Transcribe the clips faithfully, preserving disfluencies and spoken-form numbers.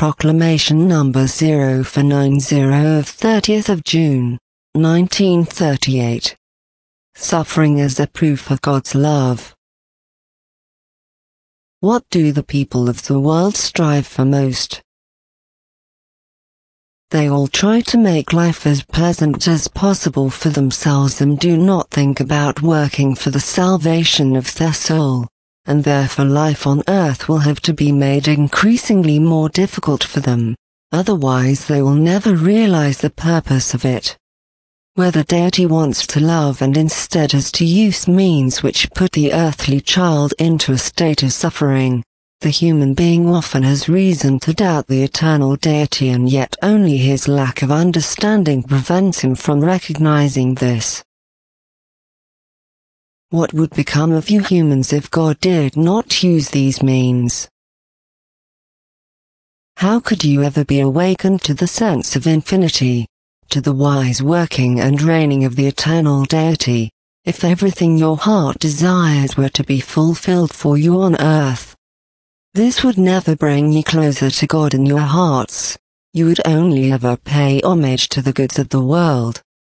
Proclamation number zero four nine zero of thirtieth of June, nineteen thirty-eight. Suffering as a proof of God's love. What do the people of the world strive for most? They all try to make life as pleasant as possible for themselves and do not think about working for the salvation of their soul, and therefore life on earth will have to be made increasingly more difficult for them, otherwise they will never realize the purpose of it. Where the deity wants to love and instead has to use means which put the earthly child into a state of suffering, the human being often has reason to doubt the eternal deity, and yet only his lack of understanding prevents him from recognizing this. What would become of you humans if God did not use these means? How could you ever be awakened to the sense of infinity, to the wise working and reigning of the eternal deity, if everything your heart desires were to be fulfilled for you on earth? This would never bring you closer to God in your hearts. You would only ever pay homage to the goods of the world,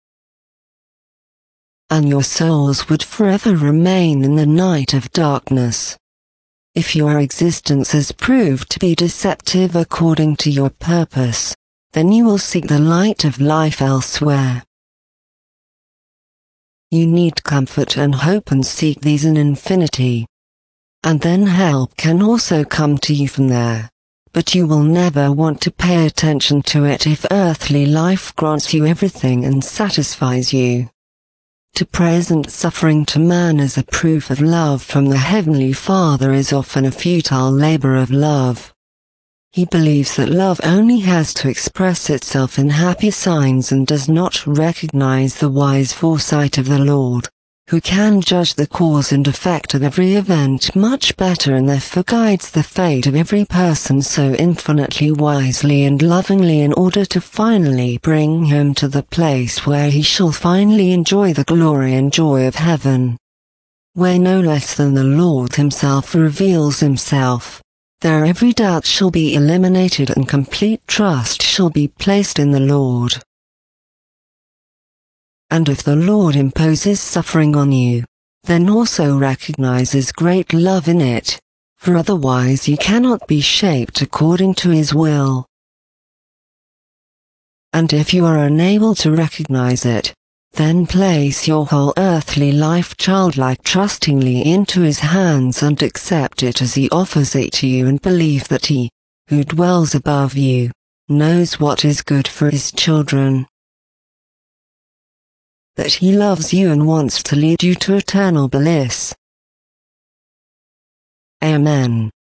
and your souls would forever remain in the night of darkness. If your existence has proved to be deceptive according to your purpose, then you will seek the light of life elsewhere. You need comfort and hope and seek these in infinity. And then help can also come to you from there, but you will never want to pay attention to it if earthly life grants you everything and satisfies you. To present suffering to man as a proof of love from the Heavenly Father is often a futile labor of love. He believes that love only has to express itself in happy signs and does not recognize the wise foresight of the Lord, who can judge the cause and effect of every event much better and therefore guides the fate of every person so infinitely wisely and lovingly in order to finally bring him to the place where he shall finally enjoy the glory and joy of heaven, where no less than the Lord himself reveals himself. There every doubt shall be eliminated and complete trust shall be placed in the Lord. And if the Lord imposes suffering on you, then also recognizes great love in it, for otherwise you cannot be shaped according to his will. And if you are unable to recognize it, then place your whole earthly life childlike trustingly into his hands and accept it as he offers it to you and believe that he, who dwells above you, knows what is good for his children. That he loves you and wants to lead you to eternal bliss. Amen.